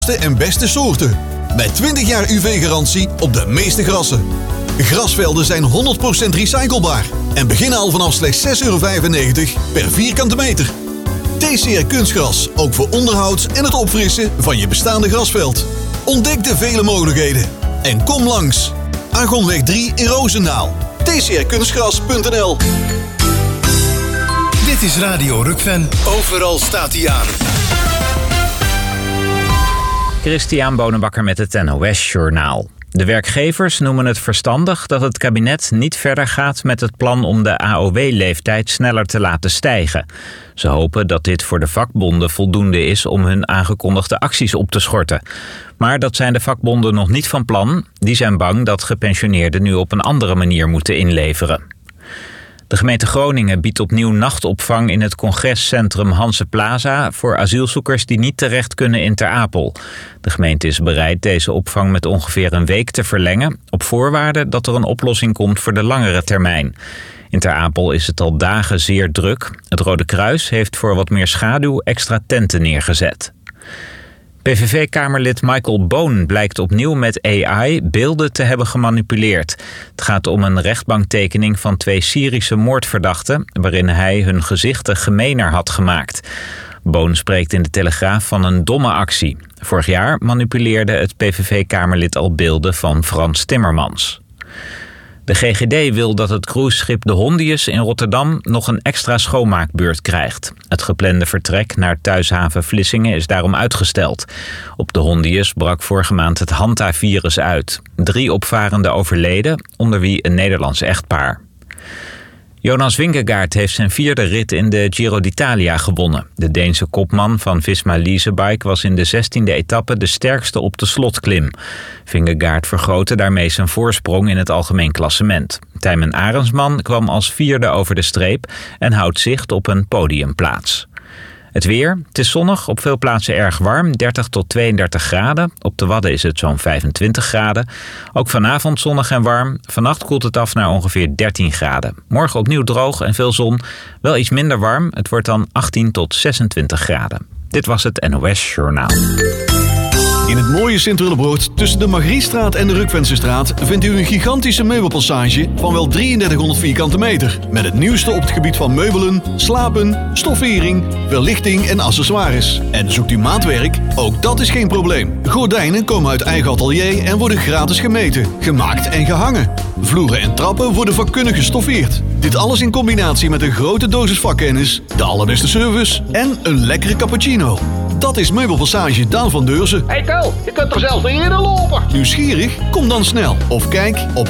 en beste soorten. Met 20 jaar UV-garantie op de meeste grassen. Grasvelden zijn 100% recyclebaar en beginnen al vanaf slechts €6,95 per vierkante meter. TCR Kunstgras, ook voor onderhoud en het opfrissen van je bestaande grasveld. Ontdek de vele mogelijkheden en kom langs. Argonweg 3 in Roosendaal. tcrkunstgras.nl. Dit is Radio Rukven. Overal staat hij aan. Christian Bonenbakker met het NOS-journaal. De werkgevers noemen het verstandig dat het kabinet niet verder gaat met het plan om de AOW-leeftijd sneller te laten stijgen. Ze hopen dat dit voor de vakbonden voldoende is om hun aangekondigde acties op te schorten. Maar dat zijn de vakbonden nog niet van plan. Die zijn bang dat gepensioneerden nu op een andere manier moeten inleveren. De gemeente Groningen biedt opnieuw nachtopvang in het congrescentrum Hanse Plaza voor asielzoekers die niet terecht kunnen in Ter Apel. De gemeente is bereid deze opvang met ongeveer een week te verlengen, op voorwaarde dat er een oplossing komt voor de langere termijn. In Ter Apel is het al dagen zeer druk. Het Rode Kruis heeft voor wat meer schaduw extra tenten neergezet. PVV-kamerlid Michael Boon blijkt opnieuw met AI beelden te hebben gemanipuleerd. Het gaat om een rechtbanktekening van 2 Syrische moordverdachten, waarin hij hun gezichten gemener had gemaakt. Boon spreekt in de Telegraaf van een domme actie. Vorig jaar manipuleerde het PVV-kamerlid al beelden van Frans Timmermans. De GGD wil dat het cruiseschip de Hondius in Rotterdam nog een extra schoonmaakbeurt krijgt. Het geplande vertrek naar thuishaven Vlissingen is daarom uitgesteld. Op de Hondius brak vorige maand het Hanta-virus uit. 3 opvarenden overleden, onder wie een Nederlands echtpaar. Jonas Vingegaard heeft zijn 4e rit in de Giro d'Italia gewonnen. De Deense kopman van Visma Leasebike was in de 16e etappe de sterkste op de slotklim. Vingegaard vergrootte daarmee zijn voorsprong in het algemeen klassement. Tijmen Arendsman kwam als 4e over de streep en houdt zicht op een podiumplaats. Het weer, het is zonnig, op veel plaatsen erg warm, 30 tot 32 graden. Op de Wadden is het zo'n 25 graden. Ook vanavond zonnig en warm. Vannacht koelt het af naar ongeveer 13 graden. Morgen opnieuw droog en veel zon. Wel iets minder warm, het wordt dan 18 tot 26 graden. Dit was het NOS Journaal. In het mooie Sint-Willebroord tussen de Margriestraat en de Rukvensestraat vindt u een gigantische meubelpassage van wel 3300 vierkante meter. Met het nieuwste op het gebied van meubelen, slapen, stoffering, verlichting en accessoires. En zoekt u maatwerk? Ook dat is geen probleem. Gordijnen komen uit eigen atelier en worden gratis gemeten, gemaakt en gehangen. Vloeren en trappen worden vakkundig gestoffeerd. Dit alles in combinatie met een grote dosis vakkennis, de allerbeste service en een lekkere cappuccino. Dat is Meubelpassage Daan van Deurzen. Hey Kel, je kunt er zelfs niet in lopen. Nieuwsgierig? Kom dan snel. Of kijk op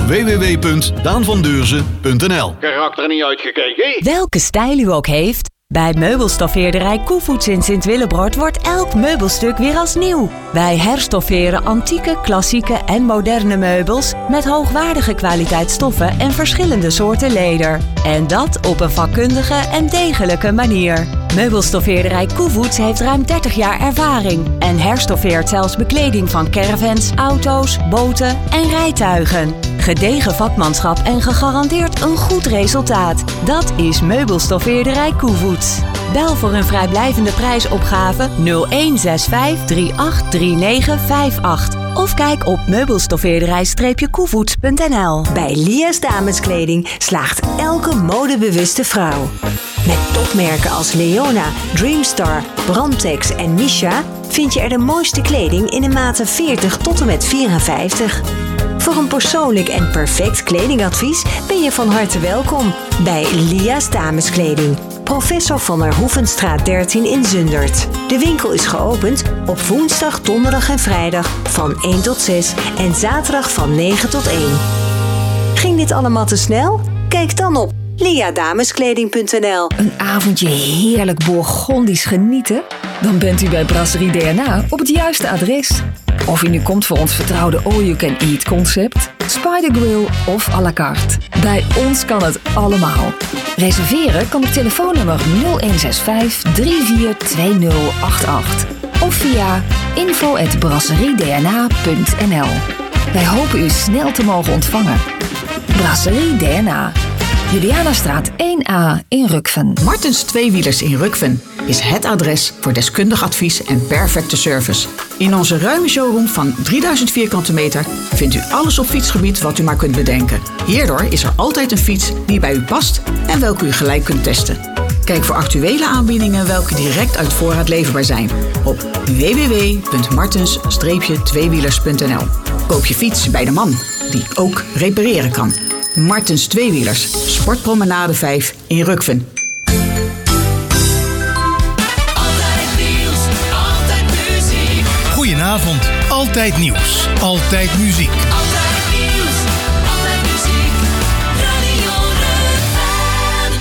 www.daanvandeurzen.nl. Karakter niet uitgekeken. Welke stijl u ook heeft, bij meubelstoffeerderij Koevoets in Sint-Willebroord wordt elk meubelstuk weer als nieuw. Wij herstofferen antieke, klassieke en moderne meubels met hoogwaardige kwaliteitsstoffen en verschillende soorten leder. En dat op een vakkundige en degelijke manier. Meubelstoffeerderij Koevoets heeft ruim 30 jaar ervaring en herstoffeert zelfs bekleding van caravans, auto's, boten en rijtuigen. Gedegen vakmanschap en gegarandeerd een goed resultaat. Dat is Meubelstoffeerderij Koevoets. Bel voor een vrijblijvende prijsopgave 0165 383958 of kijk op meubelstoffeerderij-koevoets.nl. Bij Lia's Dameskleding slaagt elke modebewuste vrouw. Met topmerken als Leona, Dreamstar, Brandtex en Misha vind je er de mooiste kleding in de maten 40 tot en met 54. Voor een persoonlijk en perfect kledingadvies ben je van harte welkom bij Lia's Dameskleding. Professor van der Hoevenstraat 13 in Zundert. De winkel is geopend op woensdag, donderdag en vrijdag van 1 tot 6 en zaterdag van 9 tot 1. Ging dit allemaal te snel? Kijk dan op liadameskleding.nl. Een avondje heerlijk Bourgondisch genieten? Dan bent u bij Brasserie DNA op het juiste adres. Of u nu komt voor ons vertrouwde all-you-can-eat concept, Spider Grill of à la carte. Bij ons kan het allemaal. Reserveren kan op telefoonnummer 0165 342088 of via info@brasseriedna.nl. Wij hopen u snel te mogen ontvangen. Brasserie DNA. Julianastraat 1A in Rukven. Martens Tweewielers in Rukven is het adres voor deskundig advies en perfecte service. In onze ruime showroom van 3000 vierkante meter vindt u alles op fietsgebied wat u maar kunt bedenken. Hierdoor is er altijd een fiets die bij u past en welke u gelijk kunt testen. Kijk voor actuele aanbiedingen welke direct uit voorraad leverbaar zijn op www.martens-tweewielers.nl. Koop je fiets bij de man die ook repareren kan. Martens Tweewielers, Sportpromenade 5 in Rukven. Altijd nieuws, altijd muziek. Goedenavond, altijd nieuws, altijd muziek. Altijd nieuws, altijd muziek. Radio Rukven.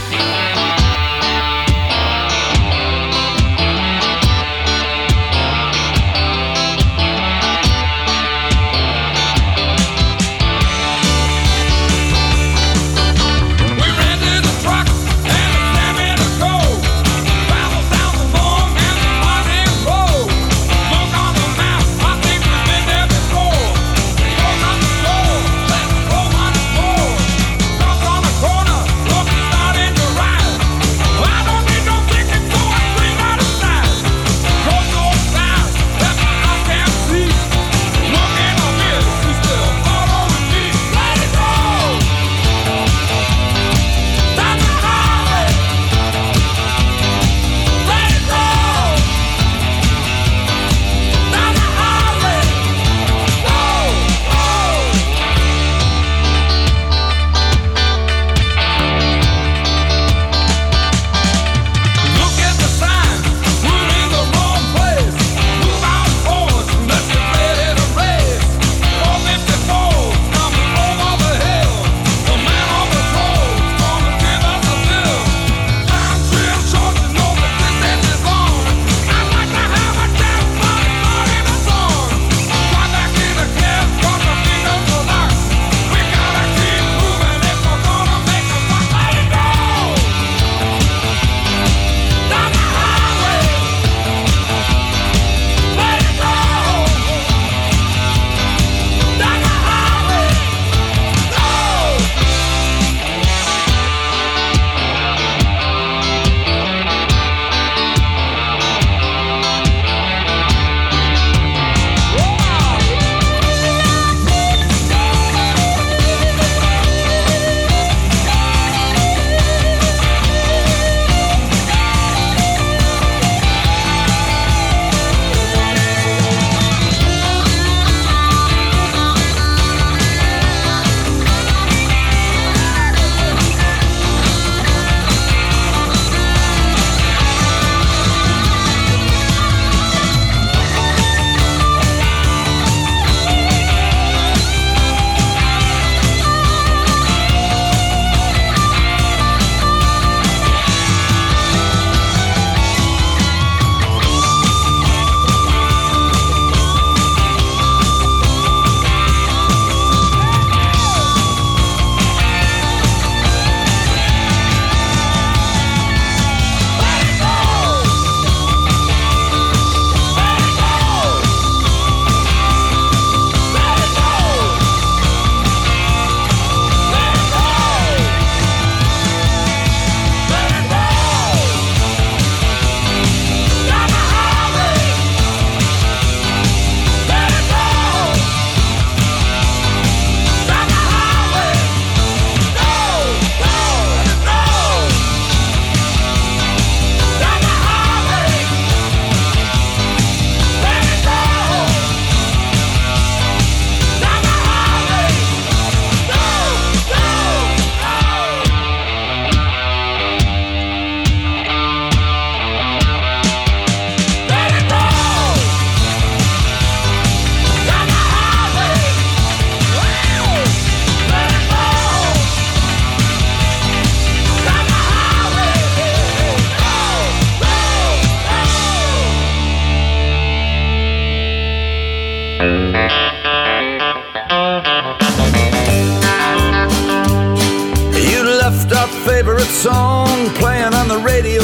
You left our favorite song playing on the radio.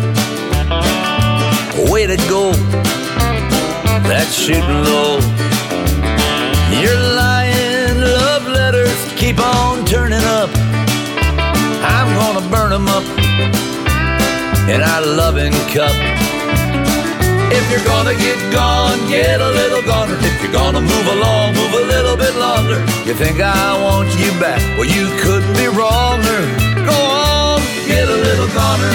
Way to go, that's shooting low. Your lying love letters keep on turning up. burn 'em up in our loving cup. If you're gonna get gone, get a little goner. If you're gonna move along, move a little bit longer. You think I want you back? Well, you couldn't be wronger. Go on, get a little goner.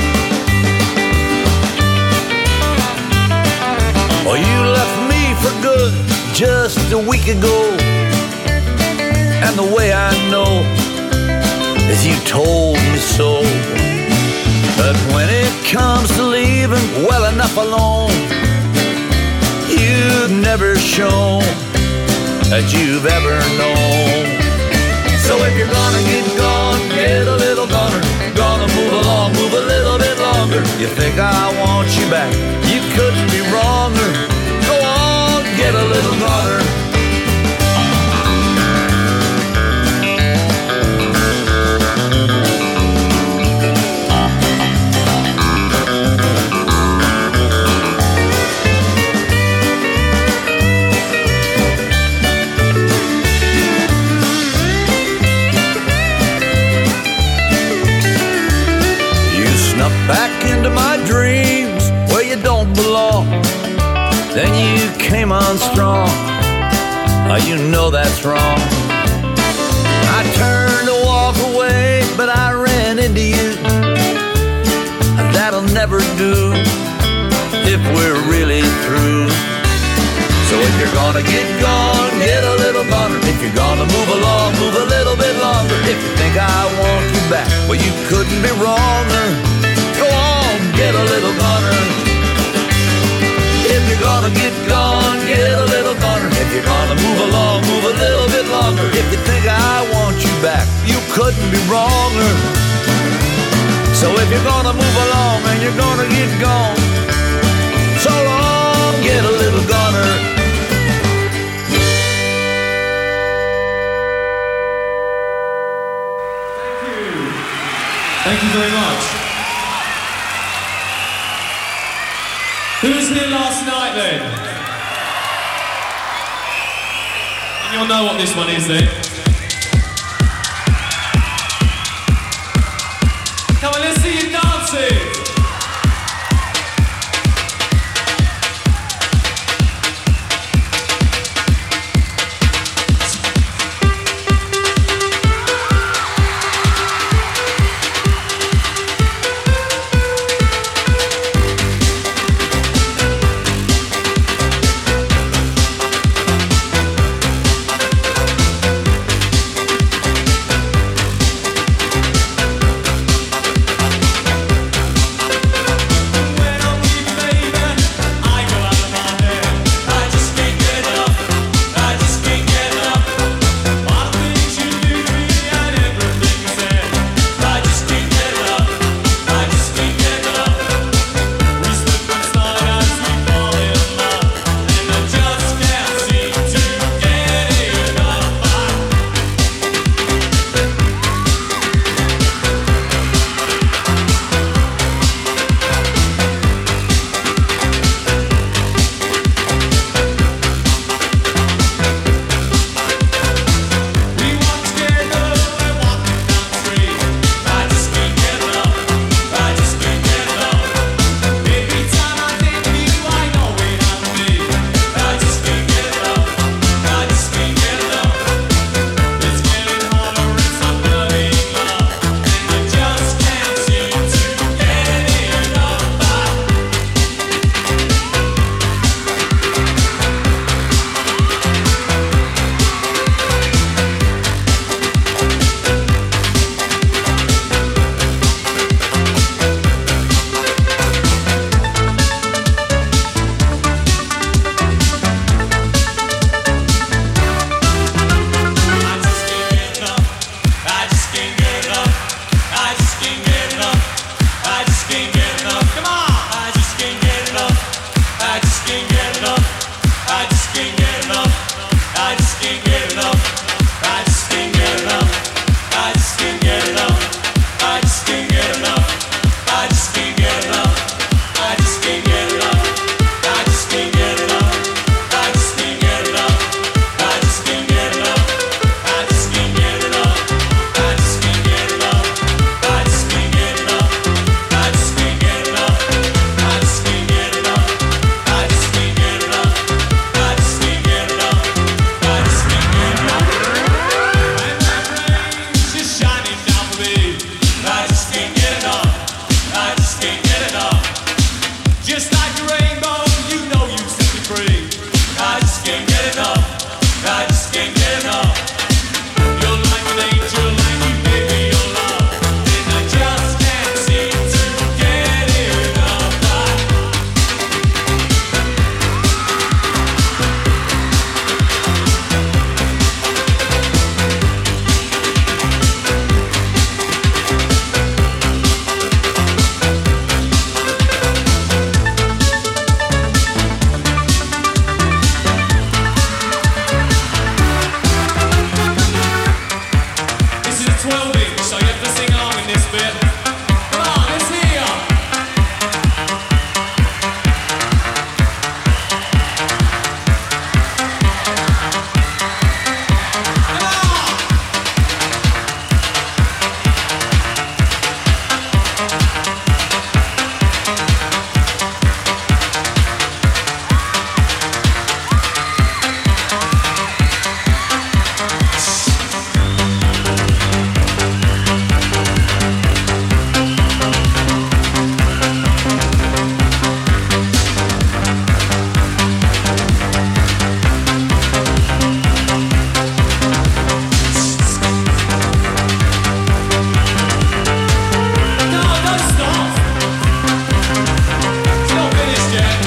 Well, you left me for good just a week ago, and the way I know is you told me so. But when it comes to leaving, well enough alone, you've never shown that you've ever known. So if you're gonna get gone, get a little goner. Gonna move along, move a little bit longer. You think I want you back? You couldn't be wronger. Go on, get a little goner. Back into my dreams where you don't belong. Then you came on strong. You know that's wrong. I turned to walk away, but I ran into you. That'll never do if we're really through. So if you're gonna get gone, get a little goner. If you're gonna move along, move a little bit longer. If you think I want you back, well, you couldn't be wronger. Go on, get a little goner. If you're gonna get gone, get a little goner. If you're gonna move along, move a little bit longer. If you think I want you back, you couldn't be wronger. So if you're gonna move along and you're gonna get gone, so long, get a little goner. Thank you very much. Who was here last night then? And you'll know what this one is then. Come on, let's see you dancing. I just can't get enough. I just can't get enough. You're like an angel and you give me your love, and I just can't seem to get enough. This is 12-inch, so you have to sing along in this bit. Come on, let's hear ya. No, don't stop. It's not finished yet.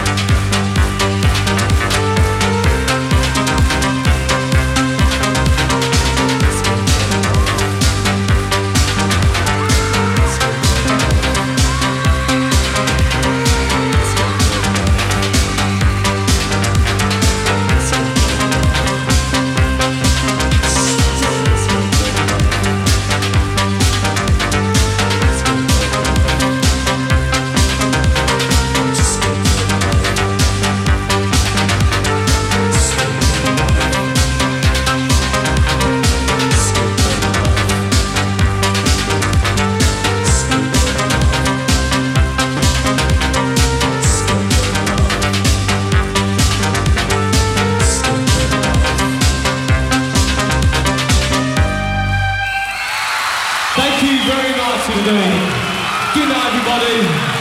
Thank you very much indeed. Good night, everybody.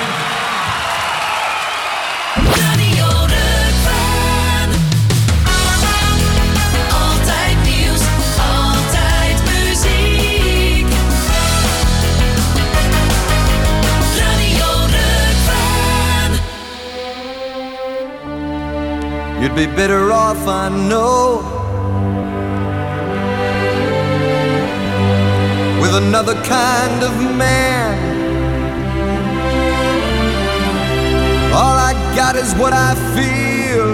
Radio Rukven. Altijd nieuws, altijd muziek. Radio Rukven. You'd be better off, I know, with another kind of man. All I got is what I feel,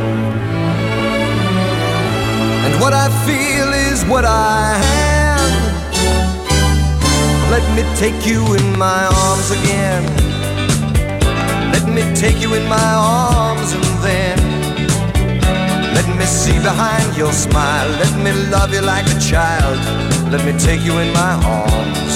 and what I feel is what I am. Let me take you in my arms again. Let me take you in my arms, and then let me see behind your smile. Let me love you like a child. Let me take you in my arms.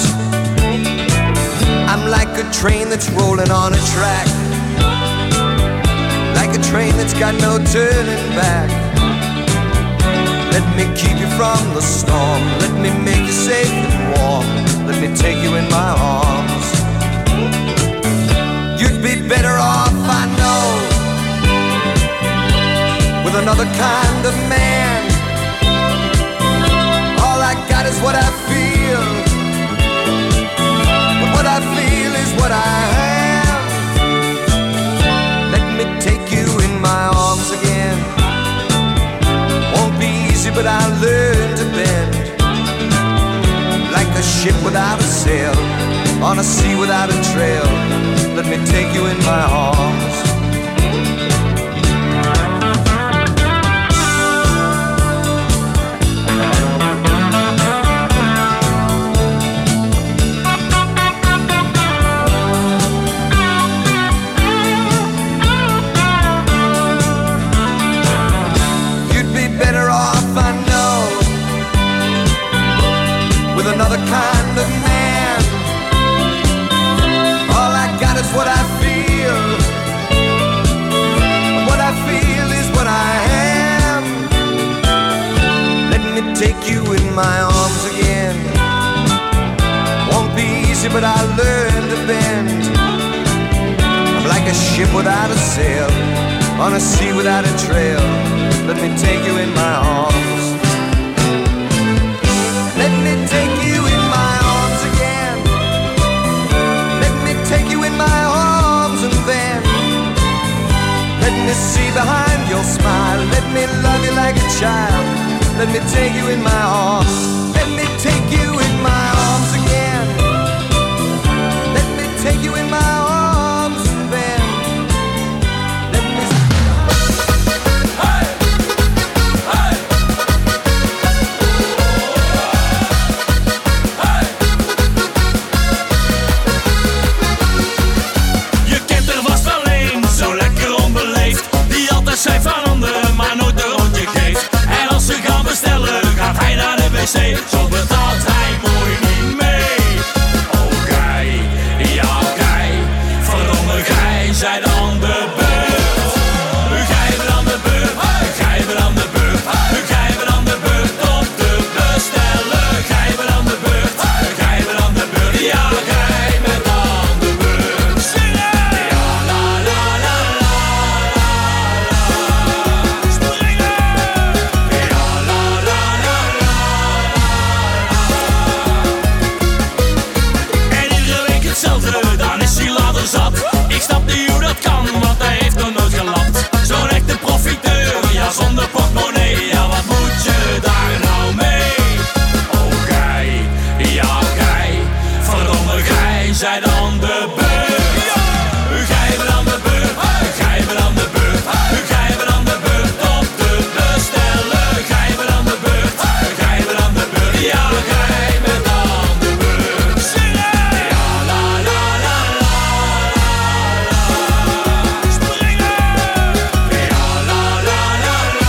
I'm like a train that's rolling on a track, like a train that's got no turning back. Let me keep you from the storm. Let me make you safe and warm. Let me take you in my arms. You'd be better off, I know, with another kind of man. All I got is what I feel, but what I feel is what I am. Let me take you in my arms again. Won't be easy, but I'll learn to bend, like a ship without a sail, on a sea without a trail. Let me take you in my arms. Another kind of man. All I got is what I feel. What I feel is what I am. Let me take you in my arms again. Won't be easy, but I'll learn to bend. I'm like a ship without a sail, on a sea without a trail. Let me take you in my arms. Let me take you in my arms again. Let me take you in my arms and then let me see behind your smile. Let me love you like a child. Let me take you in my arms. Let me take you in my arms again. Let me take you in my arms and then let me Je kent er vast wel een, zo lekker onbeleefd, die altijd zijn van anderen, maar nooit een rondje geeft. En als ze gaan bestellen, gaat hij naar de wc, zo betaalt hij mooi niet mee. Oh gij, ja gij, verdomme gij, zij dan de beurt. Gij bent aan de beurt, gij bent aan de beurt, gij bent aan de beurt om te bestellen. Gij bent aan de beurt, gij bent aan de beurt, ja gij bent aan de beurt. Zingen! Ja la la la la la la. Springen! Ja la la la la la. En iedere week hetzelfde, dan is hij later zat. Ik snap niet hoe dat kan, want hij heeft nog nooit gelapt. Zo'n echte profiteur, ja zonder portemonnee. Ja wat moet je daar nou mee? Oh gij, ja gij, verdomme gij, zij dan de beurt. Gij bent aan de beurt, gij bent aan de beurt, gij bent aan de beurt om te bestellen. Gij bent aan de beurt, gij bent aan de beurt, ja gij bent aan de beurt. Zingen! Ja la la la la la la. Springen! Ja la la la la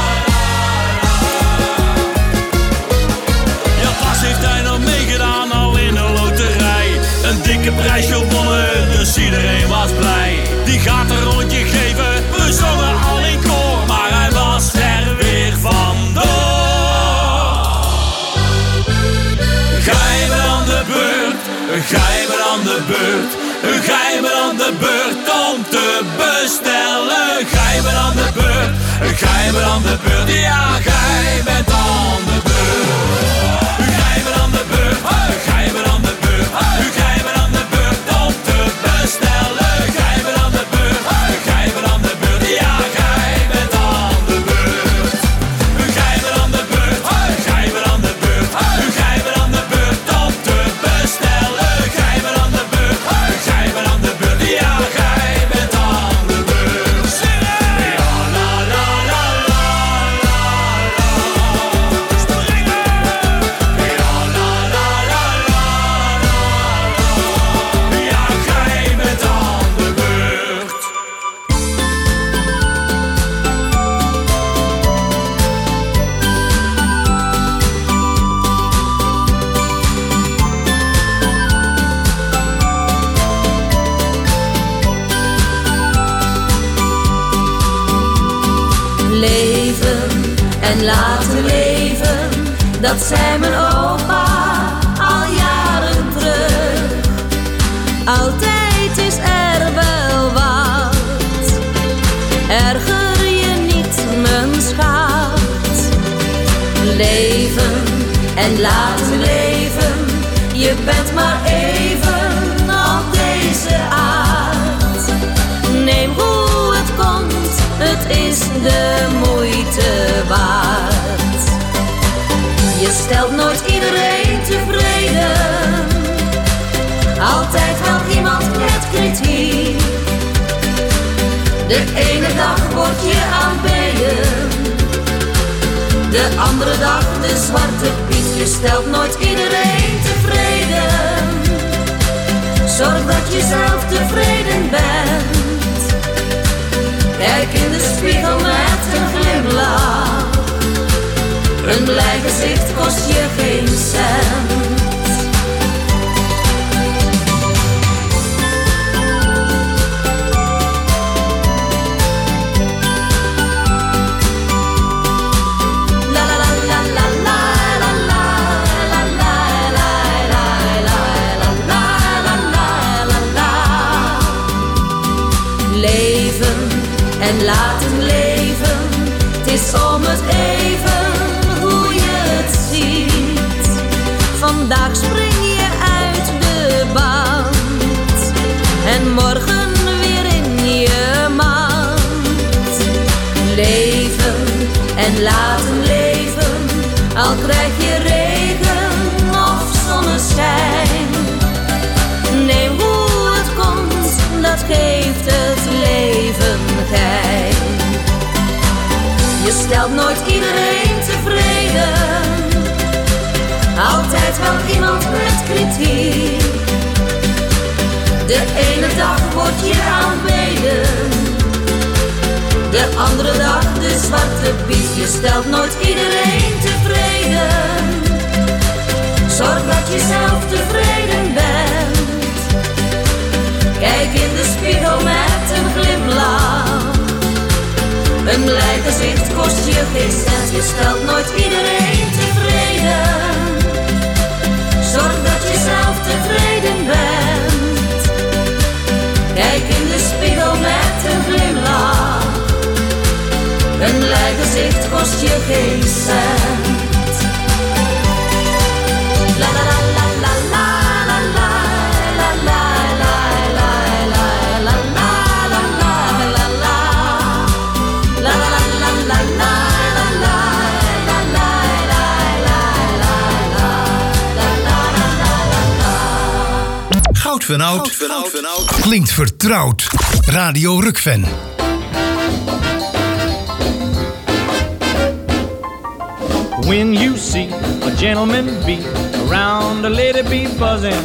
la. Ja pas heeft hij nog meegedaan al in een loterij. Een dikke prijs gewonnen, dus iedereen was blij. Die gaat een rondje geven, we zongen al in koor, maar hij was er weer vandoor. Gij bent aan de beurt, gij bent aan de beurt, gij bent aan de beurt om te bestellen. Gij bent aan de beurt, gij bent aan de beurt, ja gij bent aan de beurt. Gij bent aan de beurt, gij bent aan de beurt, gij bent aan de beurt om te bestellen. Gij bent aan de beurt, gij bent aan de beurt, ja gij bent aan de beurt. Gij bent aan de beurt, gij bent aan de beurt, gij bent aan de beurt om te bestellen. Gij bent aan de beurt, gij bent aan de beurt, ja gij bent aan de beurt. Zingen! Ja la la la la la la. Springen! Ja la la la la la la. Ja gij bent aan de beurt. Leven en laten leven, dat zei mijn opa al jaren terug. Altijd is er wel wat, erger je niet mijn schat. Leven en laten leven, je bent maar even op deze aard. Neem hoe het komt, het is de moeite waard. Je stelt nooit iedereen tevreden, altijd wel iemand met kritiek. De ene dag word je aanbeden, de andere dag de zwarte piet. Je stelt nooit iedereen tevreden, zorg dat je zelf tevreden bent. Kijk in de spiegel met een glimlach, een blij gezicht kost je geen cent. en laat het laten leven, al krijg je regen of zonneschijn. Nee, hoe het komt, dat geeft het leven geheim. Je stelt nooit iedereen tevreden, altijd wel iemand met kritiek. De ene dag word je aanbeden, de andere dag de zwarte piet. Je stelt nooit iedereen tevreden, zorg dat je zelf tevreden bent. Kijk in de spiegel met een glimlach, een blij gezicht kost je geen cent. Je stelt nooit iedereen tevreden, zorg dat je zelf tevreden bent. Kijk in de spiegel met een glimlach, een blij gezicht kost je geen cent. La la la la la la la la la la la la la la la la la. La la la la la la la la la la la. Goud van Oud klinkt vertrouwd. Radio Rukven. When you see a gentleman be around a lady be buzzing,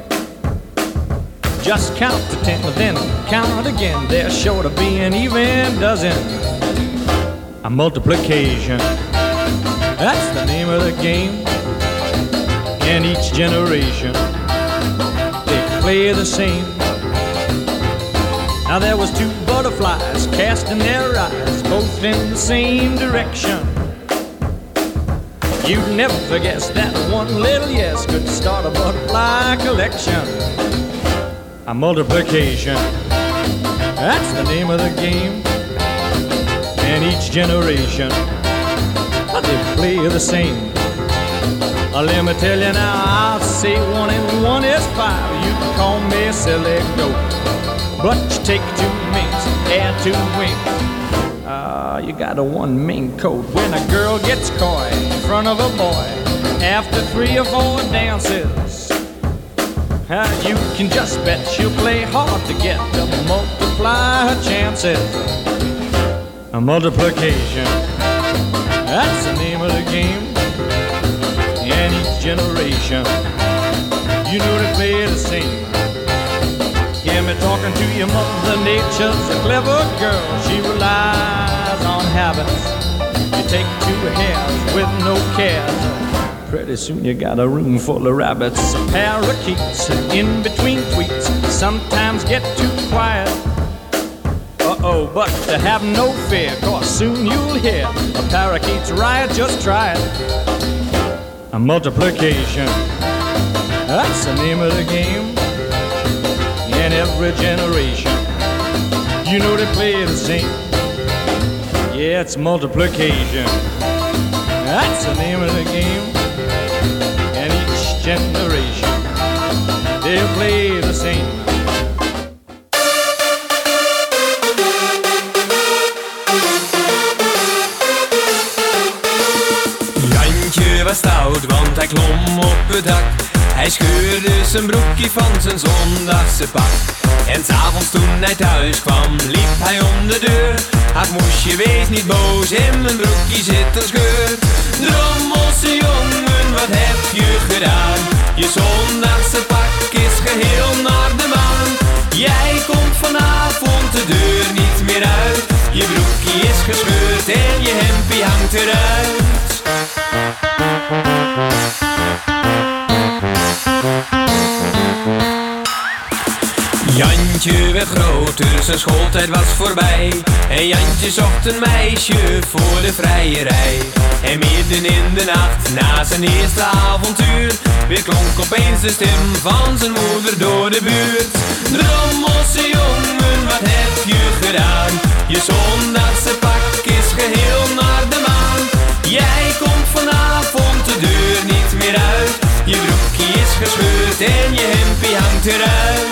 just count to 10, then count again. There's sure to be an even dozen. A multiplication, that's the name of the game. And each generation, they play the same. Now there was two butterflies casting their eyes both in the same direction. You'd never guess that one little yes could start a butterfly collection. A multiplication, that's the name of the game. And each generation, they play the same. Let me tell you now, I'll say 1 and 1 is 5. You can call me a silly goat, but you take 2 minks, add 2 winks. You got a one main code. When a girl gets coy in front of a boy after 3 or 4 dances, you can just bet she'll play hard to get to multiply her chances. A multiplication, that's the name of the game. And each generation, you know they play the same. Hear me talking to your mother, nature's a clever girl. She relies on habits. You take 2 hairs with no cares. Pretty soon you got a room full of rabbits. Parakeets in between tweets sometimes get too quiet. Uh-oh, but to have no fear, cause soon you'll hear a parakeet's riot, just try it. A multiplication, that's the name of the game. In every generation, you know they play the same. Yeah, it's multiplication, that's the name of the game. And each generation, they play the same. Jantje was stout, want hij klom op het dak. Hij scheurde zijn broekje van zijn zondagse pak. En 's avonds toen hij thuis kwam, liep hij om de deur. Ach moesje, wees niet boos, in mijn broekje zit een scheur. Drommelse jongen, wat heb je gedaan? Je zondagse pak is geheel naar de maan. Jij komt vanavond de deur niet meer uit. Je broekje is gescheurd en je hempie hangt eruit. Jantje werd groter, zijn schooltijd was voorbij. En Jantje zocht een meisje voor de vrijerij. En midden in de nacht, na zijn eerste avontuur, weer klonk opeens de stem van zijn moeder door de buurt. Drommelse jongen, wat heb je gedaan? Je zondagse pak is geheel naar de maan. Jij komt vanavond de deur niet meer uit. Je broekje is gescheurd en je hempie hangt eruit.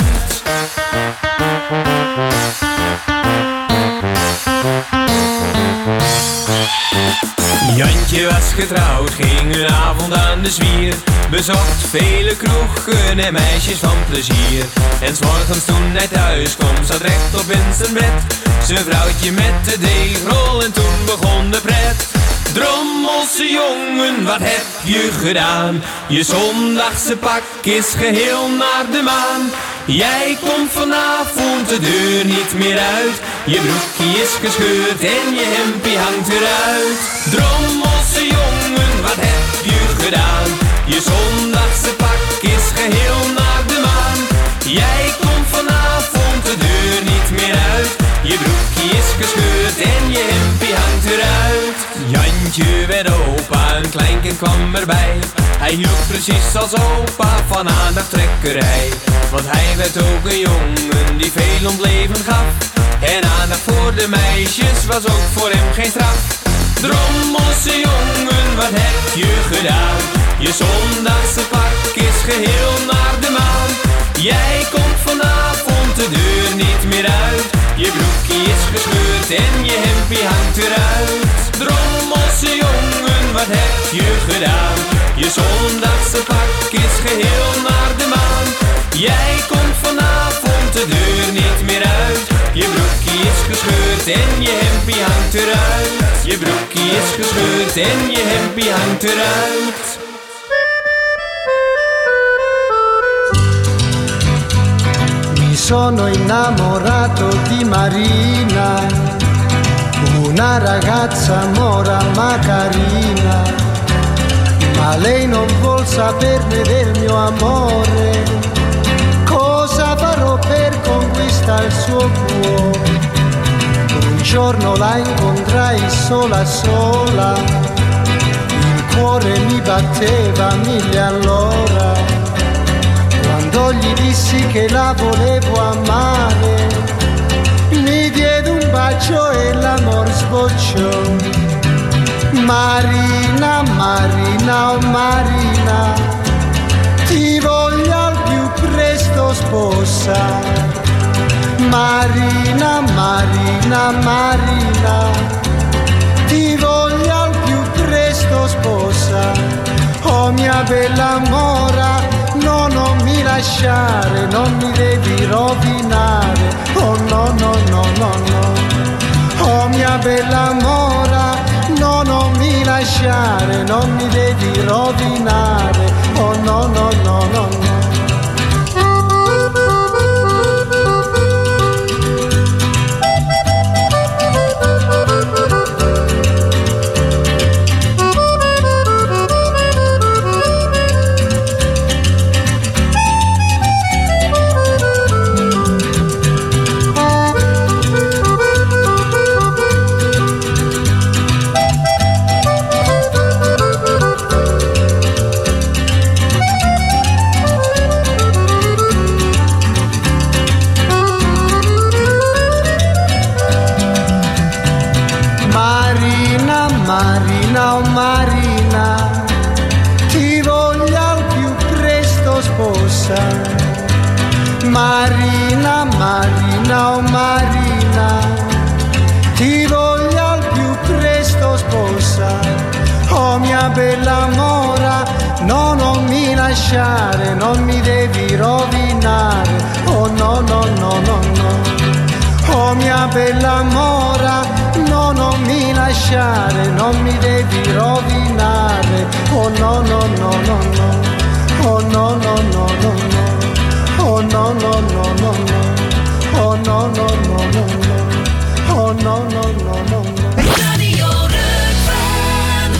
Jantje was getrouwd, ging een avond aan de zwier. Bezocht vele kroegen en meisjes van plezier. En 's morgens toen hij thuis kwam, zat rechtop in zijn bed. Zijn vrouwtje met de deegrol en toen begon de pret. Drommelse jongen, wat heb je gedaan? Je zondagse pak is geheel naar de maan. Jij komt vanavond de deur niet meer uit. Je broekje is gescheurd en je hempie hangt eruit. Drommelse jongen, wat heb je gedaan? Je zondagse pak is geheel naar de maan. Jij komt vanavond de deur niet meer uit. Je broekje is gescheurd en je hempie hangt eruit. Jantje werd opa, een kleinkind kwam erbij. Hij hield precies als opa van aandachttrekkerij. Want hij werd ook een jongen die veel ontleven gaf. En aandacht voor de meisjes was ook voor hem geen straf. Drommelse jongen, wat heb je gedaan? Je zondagse pak is geheel naar de maan. Jij komt vanavond de deur niet meer uit. Je broekje is gescheurd en je hempie hangt eruit. Drommelse jongen, wat heb je gedaan? Je zondagse pak is geheel naar de maan. Jij komt vanavond de deur niet meer uit. Je broekje is gescheurd en je hempie hangt eruit. Je broekje is gescheurd en je hempie hangt eruit. Mi sono innamorato di Marina, una ragazza mora ma carina, ma lei non vuol saperne del mio amore. Cosa farò per conquistare il suo cuore? Un giorno la incontrai sola sola, il cuore mi batteva 1000 all'ora. Quando gli dissi che la volevo amare, mi diede un bacio e l'amor sbocciò. Marina, Marina, oh Marina, ti voglio al più presto sposare. Marina, Marina, Marina, ti voglio al più presto sposare. Oh mia bella mora, no, non mi lasciare, non mi devi rovinare. Oh no, no, no, no, no. Oh mia bella mora, no, non mi lasciare, non mi devi rovinare. Oh no, no, no, no, no. Marina, oh Marina, ti voglio al più presto sposare. Marina, Marina, oh Marina, ti voglio al più presto sposare. Oh mia bella mora, no, non mi lasciare, non mi devi rovinare. Oh no, no, no, no, no. Oh mia bella mora, no, non mi lasciare, non mi devi rovinare. Oh no, no, no, no, no. Oh no, no, no, no, no. Oh no, no, no, no, no. Oh no, no, no, no, no. Oh no, no, no, no, no. Radio Rukven.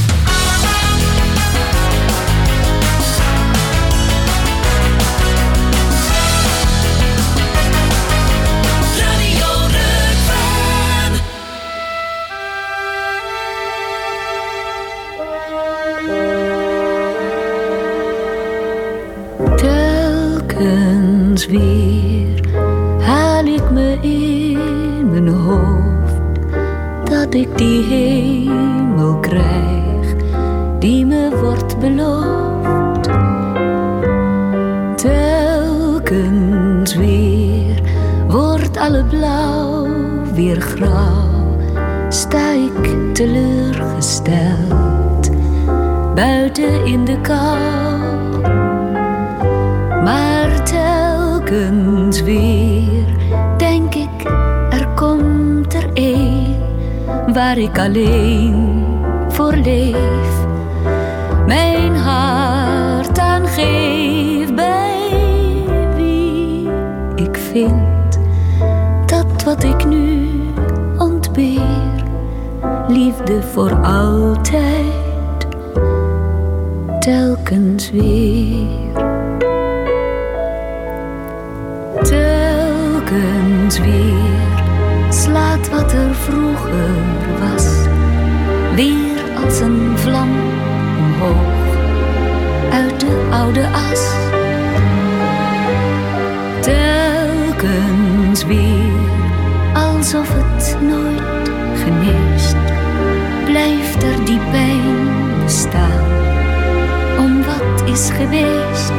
Radio Rukven. Telkens weer haal ik me in mijn hoofd dat ik die hemel krijg die me wordt beloofd. Telkens weer wordt alle blauw weer grauw, sta ik teleurgesteld gesteld, buiten in de kou. Maar telkens weer denk ik, er komt er een waar ik alleen voor leef. Mijn hart aan geef, bij wie ik vind dat wat ik nu ontbeer, liefde voor altijd, telkens weer. Telkens weer slaat wat er vroeger was weer als een vlam omhoog uit de oude as. Telkens weer alsof het nooit geneest, blijft er die pijn bestaan om wat is geweest.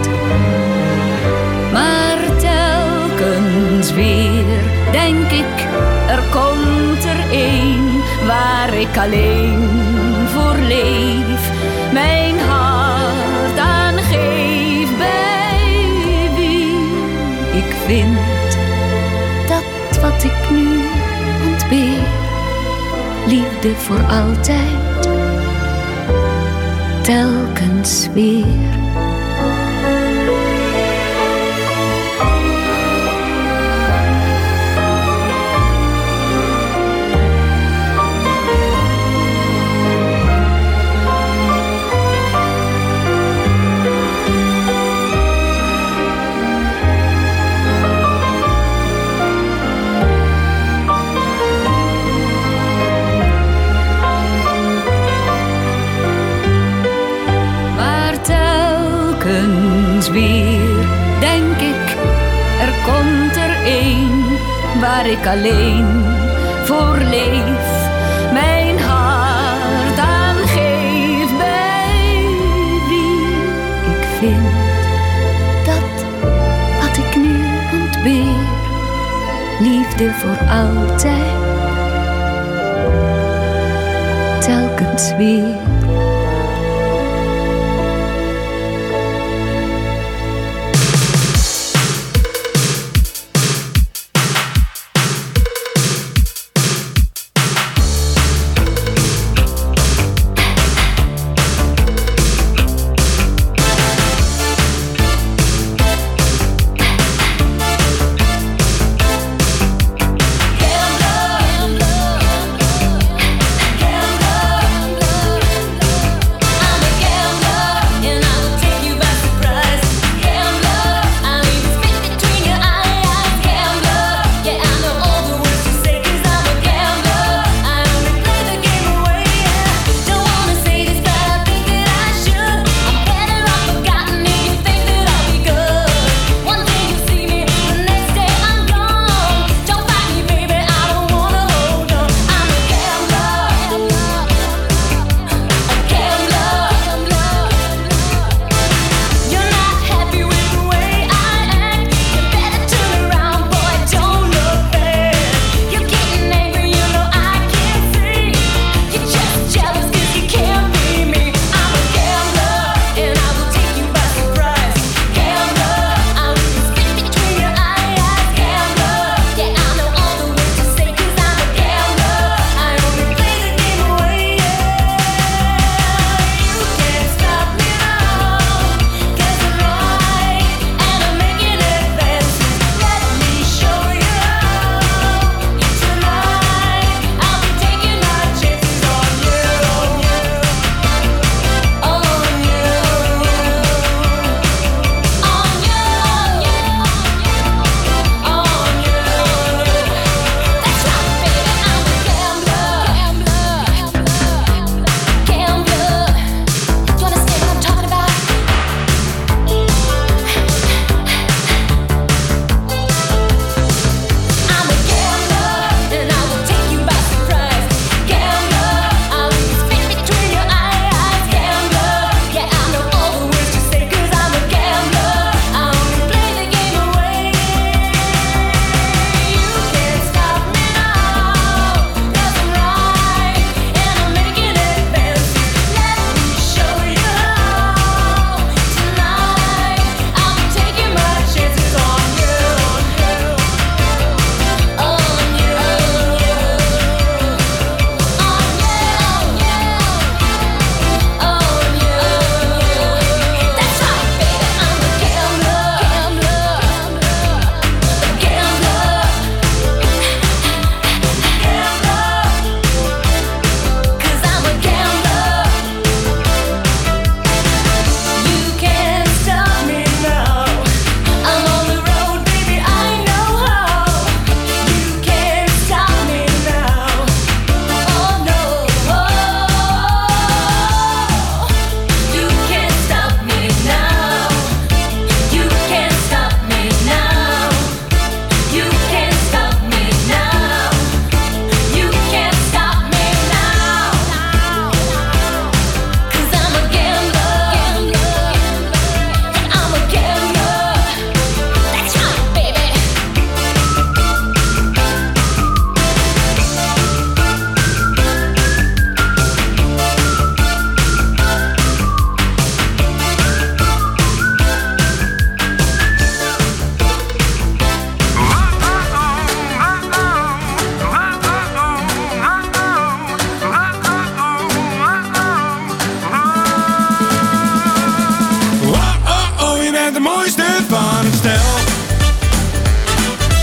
Maar telkens weer denk ik, er komt er een waar ik alleen voor leef. Mijn hart aan geef, bij wie ik vind dat wat ik nu ontbeer, liefde voor altijd, telkens weer. Weer denk ik, er komt er een waar ik alleen voor leef. Mijn hart aan geef, bij wie ik vind dat wat ik nu ontbeer, liefde voor altijd, telkens weer.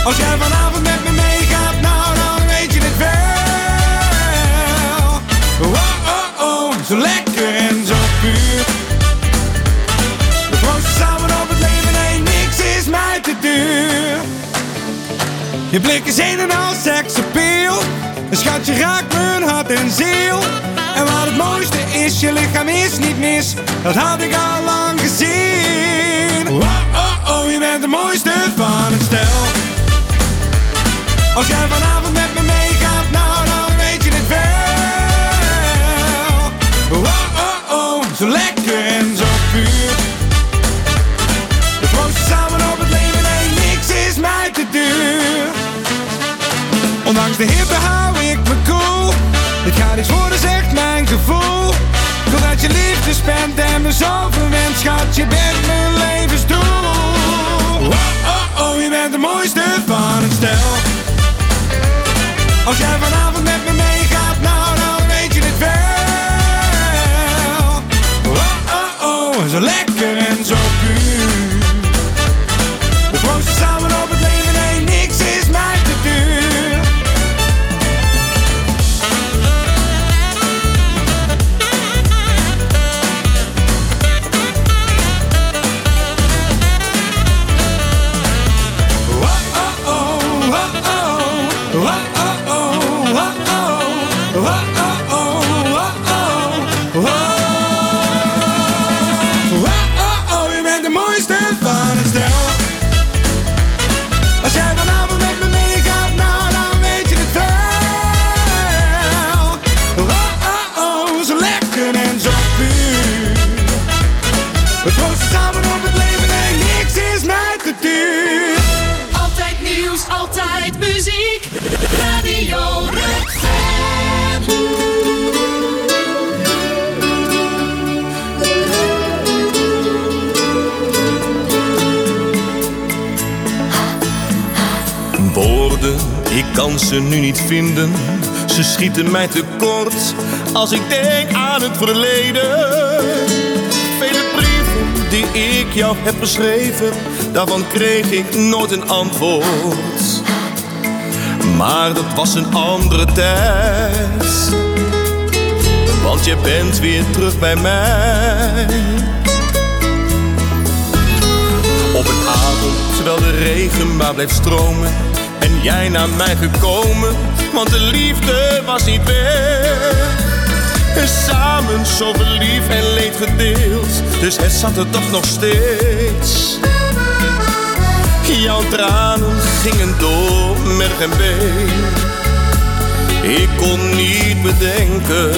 Als jij vanavond met me meegaat, nou dan weet je het wel. Oh, oh, oh, zo lekker en zo puur. We proosten samen op het leven, nee, niks is mij te duur. Je blik is een en al seksappeal. Een schatje raakt mijn hart en ziel. En wat het mooiste is, je lichaam is niet mis. Dat had ik al lang gezien. Oh, oh, oh, je bent de mooiste van het stel. Als jij vanavond met me meegaat, nou dan weet je het wel. Oh, oh, oh, zo lekker en zo puur. We proosten samen op het leven, nee, niks is mij te duur. Ondanks de hitte hou ik me cool. Dit gaat niks worden, zegt mijn gevoel. Doordat je liefde spent en me zo verwend, schat, je bent mijn levensdoel. Oh, oh, oh, je bent de mooiste van het stel. Als jij vanavond met me meegaat, nou dan weet je het wel. Oh, oh, oh, zo lekker en zo puur. We proosten samen op het leven, nee, niks is mij te duur. We proosten samen op het leven, nee, niks is mij te duur. Altijd nieuws, altijd muziek. Radio Rukven. Woorden, ik kan ze nu niet vinden. Ze schieten mij tekort als ik denk aan het verleden. Vele brieven die ik jou heb geschreven, daarvan kreeg ik nooit een antwoord. Maar dat was een andere tijd, want je bent weer terug bij mij. Op een avond, terwijl de regen maar bleef stromen en jij naar mij gekomen, want de liefde was niet weg. En samen zoveel lief en leed gedeeld, dus het zat er toch nog steeds. Jouw tranen gingen door merg en been. Ik kon niet bedenken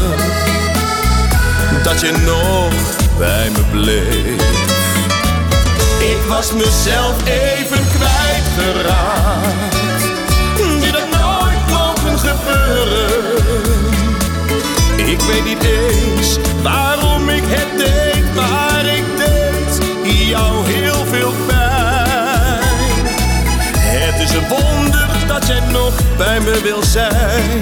dat je nog bij me bleef. Ik was mezelf even kwijtgeraakt. Dit had nooit mogen gebeuren. Ik weet niet eens waarom ik het deed, maar ik deed jou heel veel pijn. Het is een wonder dat jij nog bij me wil zijn.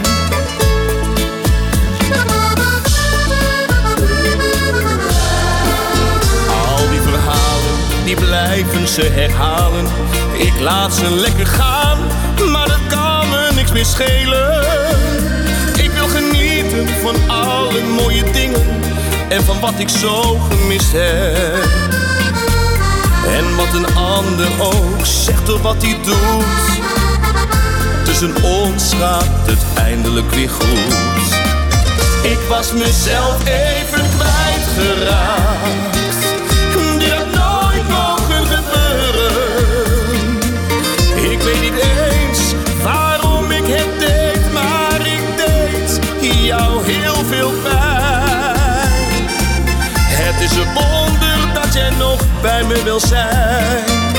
Al die verhalen, die blijven ze herhalen. Ik laat ze lekker gaan, maar dat kan me niks meer schelen. Ik wil genieten van alle mooie dingen en van wat ik zo gemist heb. En wat een ander ook zegt of wat hij doet, tussen ons gaat het eindelijk weer goed. Ik was mezelf even kwijtgeraakt. Dit had nooit mogen gebeuren. Ik weet niet eens waarom ik het deed, maar ik deed jou heel veel pijn. Het is een wonder dat jij nog bij me wil zijn.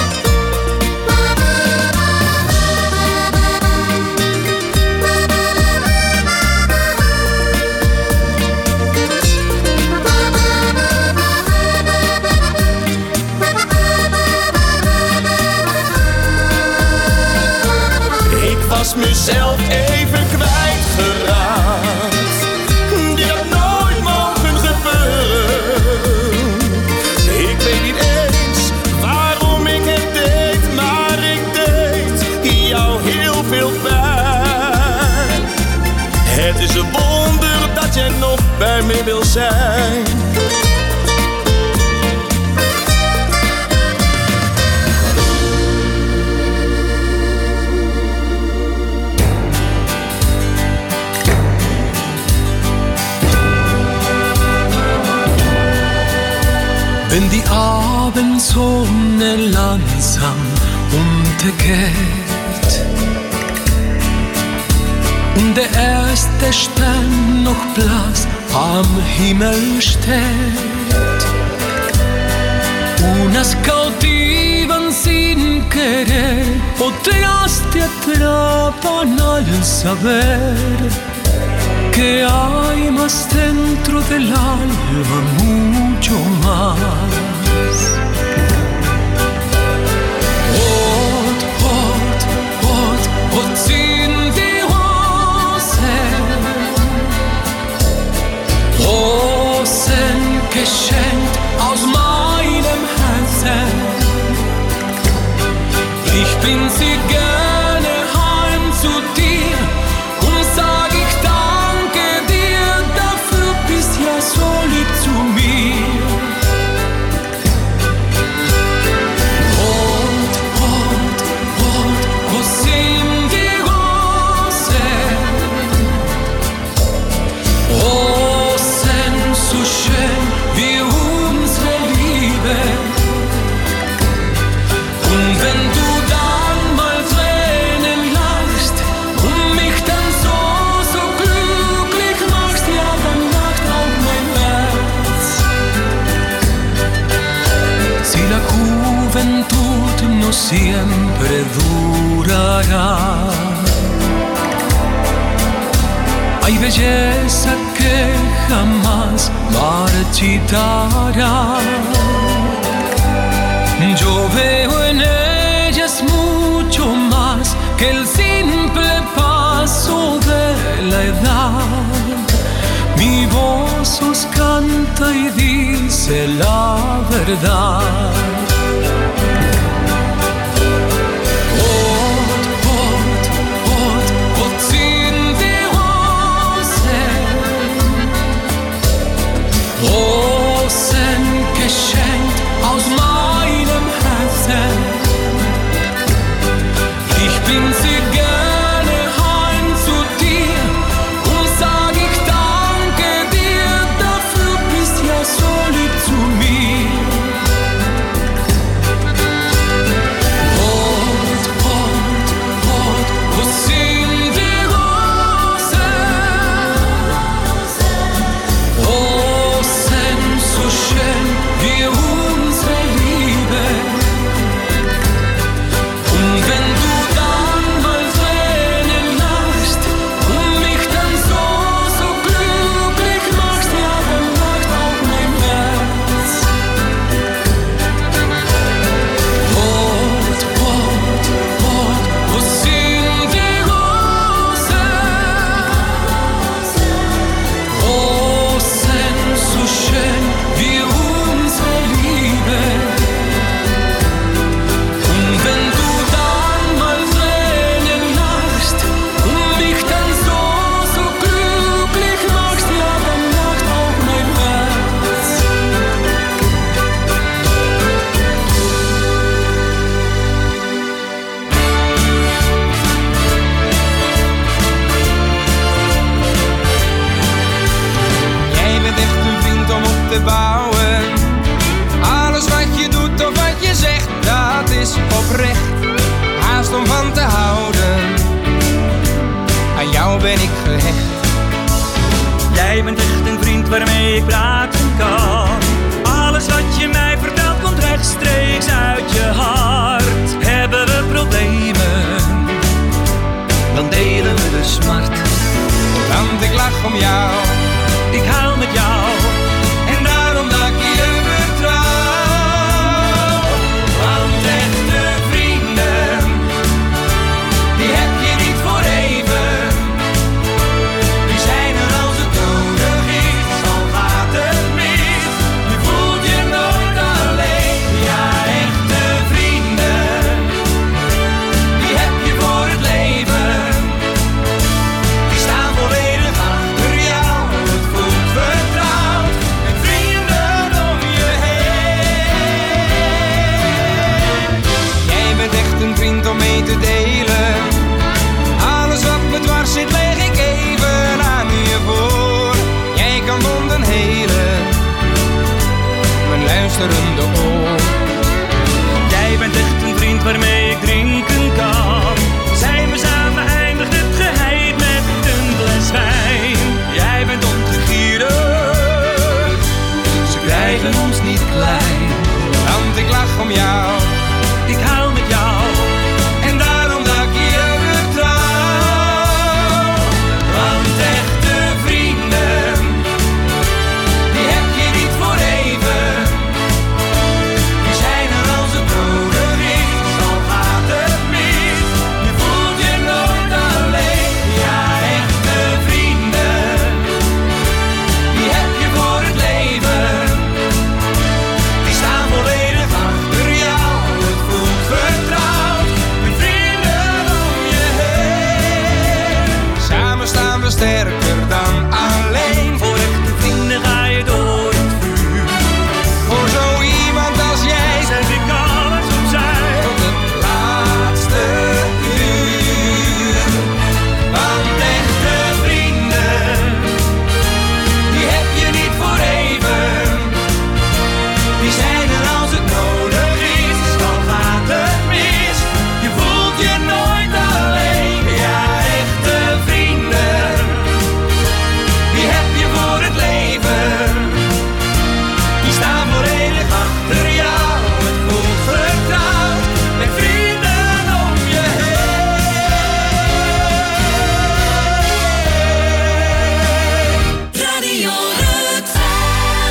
Ik was mezelf even kwijtgeraakt. Dit had nooit mogen gebeuren. Ik weet niet eens waarom ik het deed, bij me wil zijn. Wenn die Abendsonne langsam untergeht und der erste Stern noch blass am Himmel steht, unas cautivan sin querer, otras te atrapan al saber que hay más dentro del alma, mucho más. Hot sind die Rosen, Rosen geschenkt aus meinem Herzen. Ich bin sie gerne heim zu dir und sag ich danke dir, dafür bist ja so lieb zu mir. Wo sind die Rosen? Rosen so schön wie unsere Liebe. Und wenn du dann mal Tränen lachst und mich dann so glücklich machst, ja, dann lacht auch mein Herz. Si la juventud no siempre durará, hay belleza que jamás marchitará. Yo veo en ellas mucho más que el simple paso de la edad. Mi voz os canta y dice la verdad. Hot sind die Rosen, Rosen geschenkt aus meinem Herzen. Ich bin sie gerne heim zu dir und sag ich danke dir, dafür bist ja so lieb zu mir. Wo sind die Rosen? Rosen so schön wie unsere Liebe. Und wenn du dann mal Tränen lachst und mich dann so glücklich machst, ja, dann lacht auch mein Herz. Wo sind die Rosen? Rosen so schön wie unsere Liebe. Und wenn du dann mal Tränen lachst und mich dann so glücklich machst, ja, dann lacht auch mein Herz. Jij bent echt een vriend om op te bouwen. Alles wat je doet of wat je zegt, dat is oprecht. Haast om van te houden. Aan jou ben ik gehecht. Jij bent echt een vriend waarmee ik praten kan. Alles wat je mij vertelt komt rechtstreeks uit je hart. Hebben we problemen, dan delen we de smart. Want ik lach om jou, ik huil met jou. en daarom dat ik je vertrouw. Want echte vrienden, Die heb je niet voor even. die zijn er als het nodig is. Al gaat het mis, Je voelt je nooit alleen. ja, echte vrienden. Die heb je voor het leven. Die staan volledig achter jou. Het voelt luisterende oor. Jij bent echt een vriend waarmee ik drinken kan. Zijn we samen eindigt het geheim met een glas wijn. Jij bent ontegierig, Ze krijgen ons niet klein, want ik lach om jou. ik hou met jou. En daarom dat ik je vertrouw. Want echte vrienden, die heb je niet voor even. Die zijn er als het nodig is, al gaat het mis. Je voelt je nooit alleen. Ja, echte vrienden, die heb je voor het leven. Die staan volledig achter jou. Het voelt vertrouwd, met vrienden om je heen. Samen staan we sterker dan alleen. Voor echte vrienden ga je door het vuur. Voor zo iemand als jij Zet ik alles opzij. tot het laatste uur. Want echte vrienden, die heb je niet voor even. Die zijn er als het nodig is, dan gaat het mis. Je voelt je nooit alleen. Ja, echte vrienden, die heb je voor het leven. Die staan volledig achter jou. Het voelt vertrouwd, met vrienden om je heen. Radio Rukven.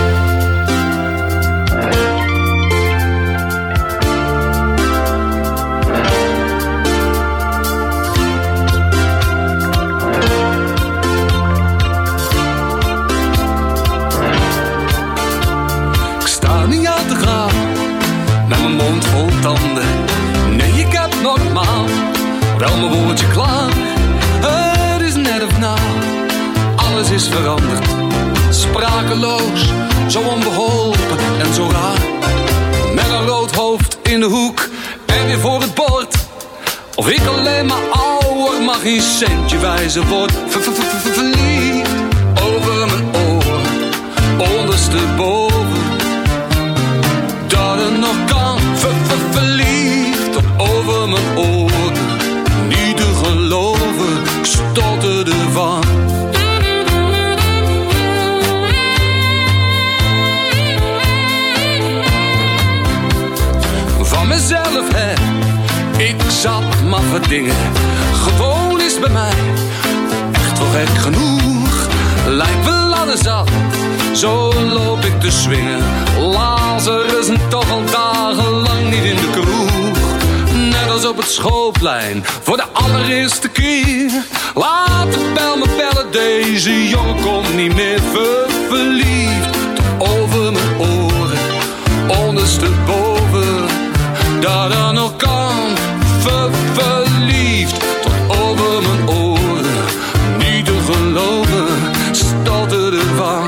Ik sta niet aan te gaan, met mijn mond vol tanden. Nee, ik heb normaal wel mijn woordje klaar. Het is net of na, alles is veranderd. Sprakeloos, zo onbeholpen en zo raar. Met een rood hoofd in de hoek en weer voor het bord. Of ik alleen maar ouder, maar geen centje wijzer word. Verliefd over mijn oren, ondersteboven. Dat het nog kan, verliefd tot over mijn oren. Niet te geloven, ik stotterde van. Van mezelf, hè, ik zat maffe dingen. Gewoon is bij mij echt wel gek genoeg. Lijkt wel aan de zat, zo loop ik te swingen. Lazarus en toch al dagenlang niet in de kroeg. Net als op het schoolplein, voor de allereerste keer. Laat de bel me bellen, deze jongen komt niet meer. Verliefd tot over mijn oren, ondersteboven. Dat er nog kan, verliefd tot over mijn oren. Niet te geloven, stotterde van.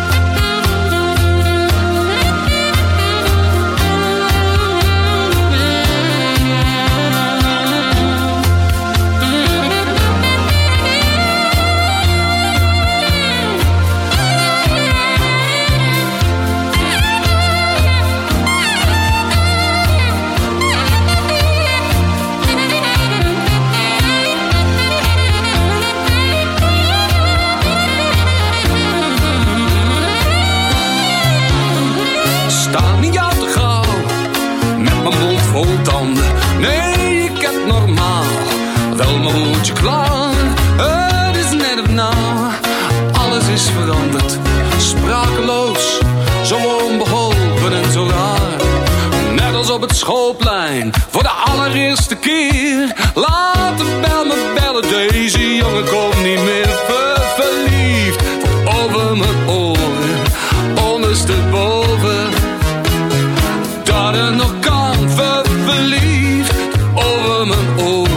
Nee, ik heb normaal wel mijn woordje klaar. Het is net of na, alles is veranderd. Sprakeloos, zo onbeholpen en zo raar. Net als op het schoolplein, voor de allereerste keer. Laat de bel me bellen, deze jongen komt niet meer. Verliefd, tot over mijn oren, ondersteboven. Dat er nog kan, verliefd over mijn oren.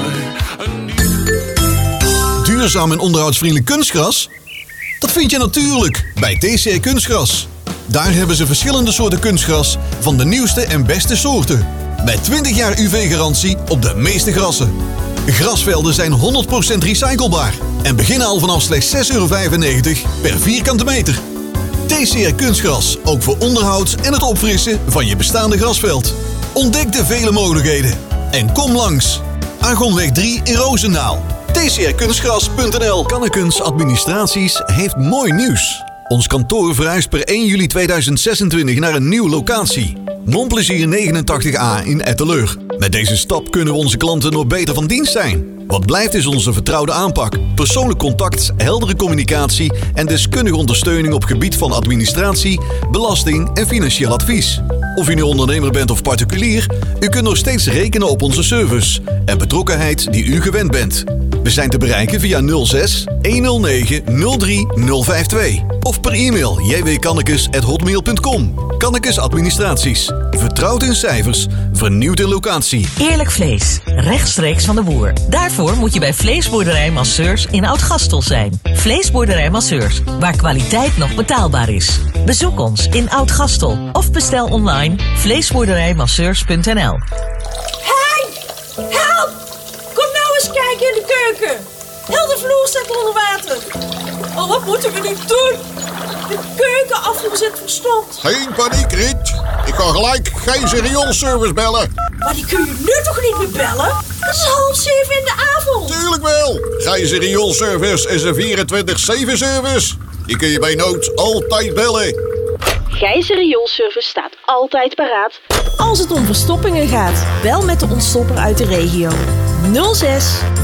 Duurzaam en onderhoudsvriendelijk kunstgras? Dat vind je natuurlijk bij TC Kunstgras. Daar hebben ze verschillende soorten kunstgras van de nieuwste en beste soorten. Met 20 jaar UV-garantie op de meeste grassen. Grasvelden zijn 100% recyclebaar en beginnen al vanaf slechts €6,95 per vierkante meter. TCR Kunstgras, ook voor onderhoud en het opfrissen van je bestaande grasveld. Ontdek de vele mogelijkheden en kom langs. Argonweg 3 in Roosendaal. TCRkunstgras.nl. Kannekens Administraties heeft mooi nieuws. Ons kantoor verhuist per 1 juli 2026 naar een nieuwe locatie. Montplezier 89A in Etteleur. Met deze stap kunnen we onze klanten nog beter van dienst zijn. Wat blijft is onze vertrouwde aanpak, persoonlijk contact, heldere communicatie en deskundige ondersteuning op gebied van administratie, belasting en financieel advies. Of u nu ondernemer bent of particulier, u kunt nog steeds rekenen op onze service en betrokkenheid die u gewend bent. We zijn te bereiken via 06 109 03 052 of per e-mail jwkannekes@hotmail.com. Kannekes Administraties. Vertrouwd in cijfers, vernieuwd in locatie. Eerlijk vlees, rechtstreeks van de boer. Daarvoor moet je bij Vleesboerderij Masseurs in Oud-Gastel zijn. Vleesboerderij Masseurs, waar kwaliteit nog betaalbaar is. Bezoek ons in Oud-Gastel of bestel online vleesboerderijmasseurs.nl. Hey! Help! Kom nou eens kijken in de keuken. Heel de vloer staat onder water. Oh, wat moeten we nu doen? De keukenafvoer zit verstomd. Geen paniek, Riet. Ik ga gelijk Gijzer Rioolservice bellen. Maar die kun je nu toch niet meer bellen? Het is 6:30 in de avond. Tuurlijk wel. Gijzer Rioolservice is een 24/7 service. Die kun je bij nood altijd bellen. Gijzer Rioolservice staat altijd paraat. Als het om verstoppingen gaat, bel met de ontstopper uit de regio. 06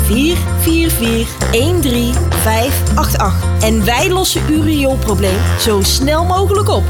444 13588. En wij lossen uw rioolprobleem zo snel mogelijk op.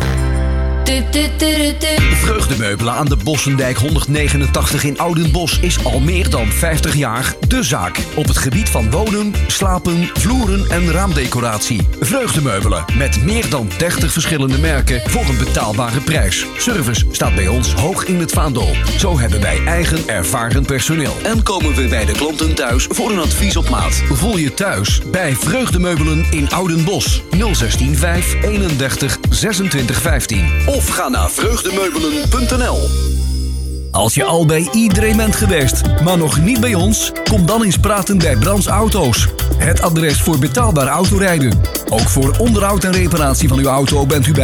Vreugdemeubelen aan de Bossendijk 189 in Oudenbosch is al meer dan 50 jaar de zaak. Op het gebied van wonen, slapen, vloeren en raamdecoratie. Vreugdemeubelen met meer dan 30 verschillende merken voor een betaalbare prijs. Service staat bij ons hoog in het vaandel. Zo hebben wij eigen ervaren personeel. En komen we bij de klanten thuis voor een advies op maat. Voel je thuis bij Vreugdemeubelen in Oudenbosch. 016 5 31 26 15. Of ga naar vreugdemeubelen.nl. Als je al bij iedereen bent geweest, maar nog niet bij ons, kom dan eens praten bij Brands Auto's. Het adres voor betaalbaar autorijden. Ook voor onderhoud en reparatie van uw auto bent u bij